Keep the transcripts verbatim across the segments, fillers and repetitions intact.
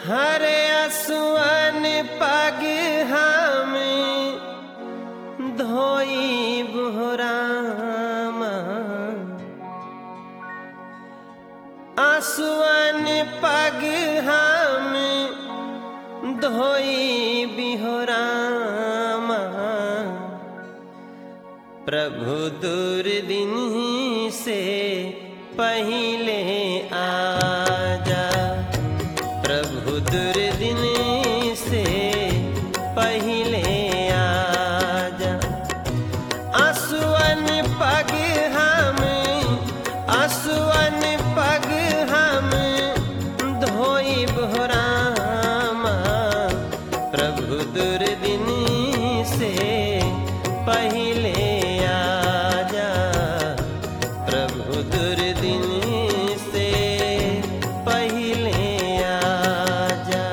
हरे असुअन पग हम धोई बुहरामा, आसुअन पग हम धोई बिहोरामा। प्रभु दुर्दिन से पहले आजा, प्रभु दुर्दिन से पहले आजा। आसुअन पग हम आसुअन पग हम धोई बुहरामा, प्रभु दुर्दिन से पहले आजा, प्रभु दुर्दिन से पहले आजा।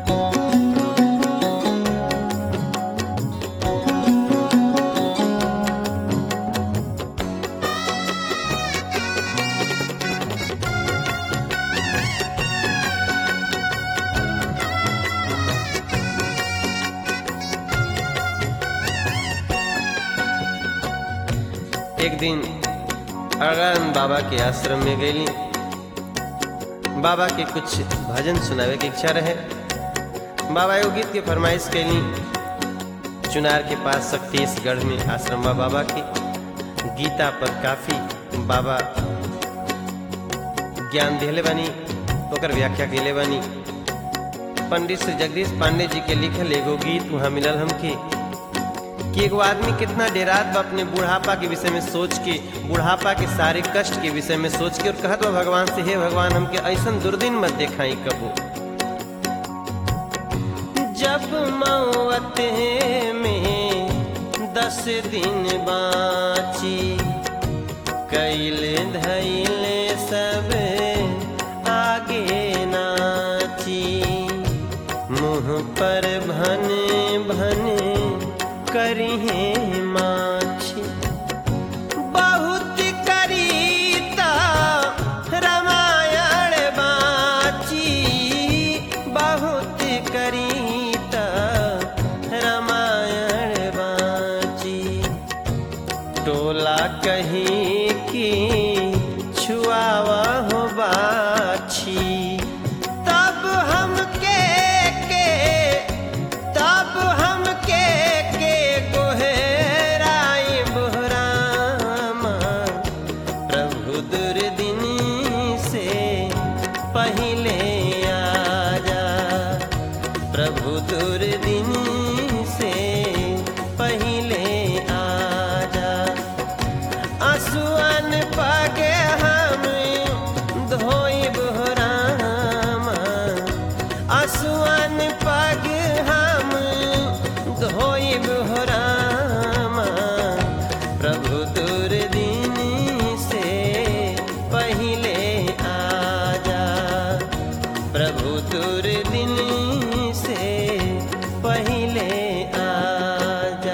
एक दिन अगन बाबा के आश्रम में गई। बाबा के कुछ भजन सुनावे की इच्छा रहे। बाबा एगो गीत के फरमाइश कैली। चुनार के पास शक्तिशगढ़ में आश्रम बा बाबा की। गीता पर काफी बाबा ज्ञान दिले बानी, ओकर व्याख्या कैले बानी। पंडित श्री जगदीश पांडे जी के लिखल एगो गीत वहाँ मिलल हमके कि एगो आदमी कितना डेरात बा अपने बुढ़ापा के विषय में सोच के, बुढ़ापा के सारे कष्ट के विषय में सोच के, और कहत बा भगवान से, हे भगवान हमके ऐसन दुर्दिन मत देखाई कबो। जब मौत में दस दिन बाची, कैले धैले सब आगे नाची, मुँह पर भन भन करिहे माछी। बहुत करीता रामायण बाची, बहुत करीता रामायण बाची। टोला कहीं की छुआवा हो बाछी, तब हम के के तब हम के के गोहराई बुहरामा। प्रभु दुर्दिन से पहले आजा, प्रभु दुर्दिन से पहले आजा। आसुअन पग हम धोई बुहरामा, आसुअन पग हम धोई बुहरामा। प्रभु दुर्दिन से पहले आजा, प्रभु दुर्दिन से पहले आजा।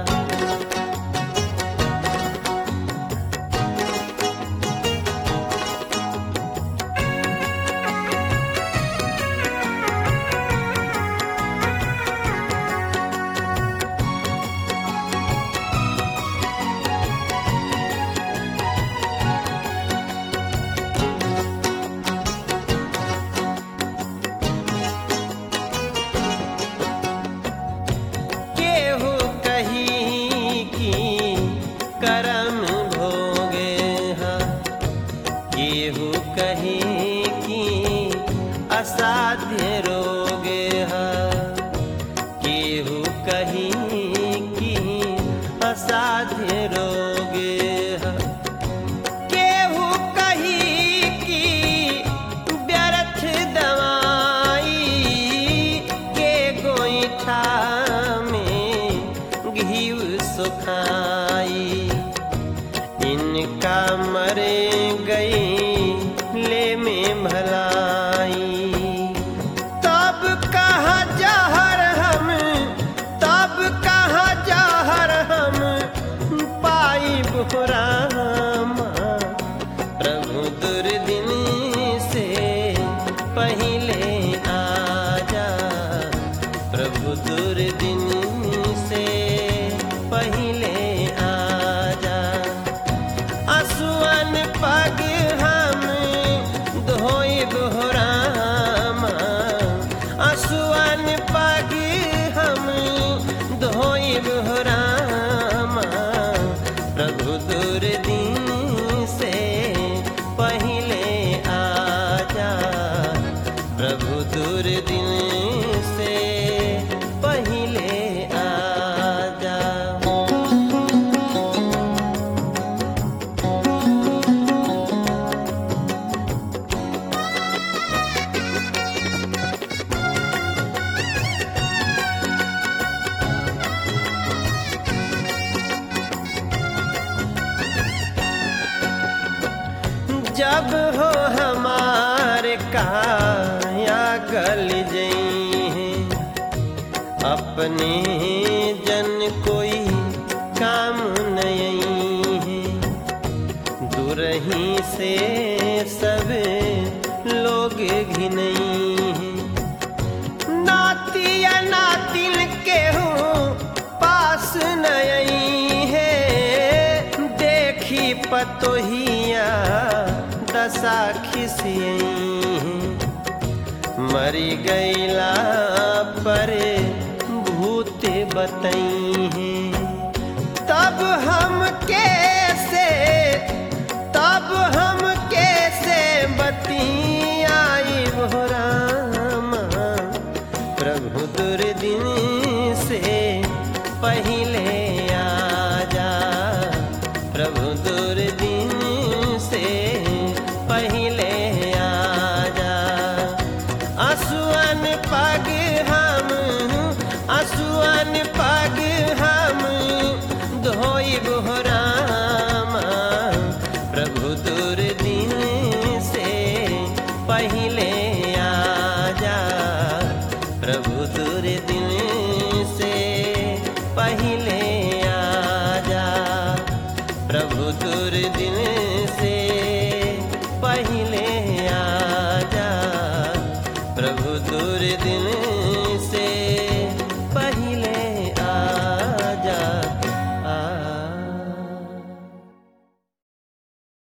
केहू कही की करम भोगे हा, केहू कही की असाध्य रोगे हा, केहू कही की असाध्य रोगे हा। केहू कही की व्यर्थ दवाई, के गोईठा में घीव सुखाई। इनका मरे गई ले में भलाई, तब कहा जहर हम तब कहा जहर हम पाई बुहरामा। प्रभु दुर्दिन से पहले आ जब हो हमारे काया गल जई हैं, अपने जन कोई काम नहीं है, दूरही से सब लोग घिनई हैं। नातिया नातिन केहूँ पास नहीं है, देखी पतोहिया दशा खिसियई हैं। मरी गईला पर भूत बतई हैं, तब हम कैसे तब हम कैसे बतियाई हो रामा, प्रभु दुर्दिन से पहले आजा, प्रभु दुर्दिन से पहले आजा। आंसुअन पग हम आंसुअन पग हम धोइब हो रामा, प्रभु दुर्दिन से पहले आजा, प्रभु दुर्दिन